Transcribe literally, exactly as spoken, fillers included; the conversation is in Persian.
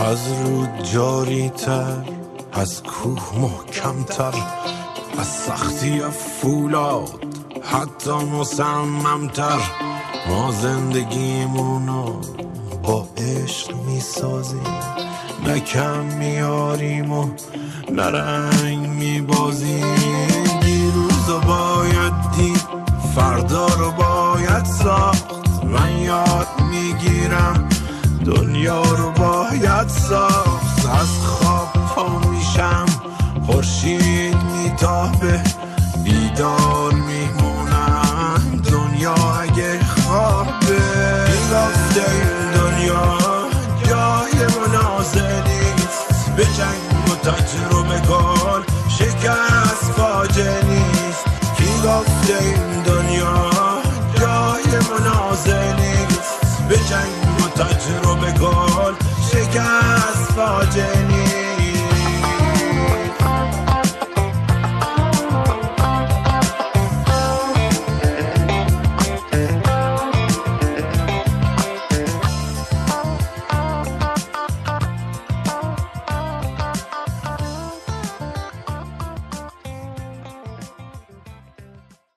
از رود جاری تر، از کوه محکم تر، از سختی فولاد حتی مصمم تر. ما زندگیمونو با عشق میسازیم، نه کم میاریم و نه رنگ میبازیم. دیروزو باید دید، فردا رو باید ساخت. من یاد میگیرم دنیا رو باید ساخت. از خواب پا میشم، خورشید میتابه، بیدار میمونم دنیا اگه خوابه. این گفته این دنیا جای منازع نیست، به جنگ و تجربه کن شکست فاجعه نیست. کی گفته این دنیا جای منازع نیست، به جنگ و تجربه کن شکست فاجعه نیست.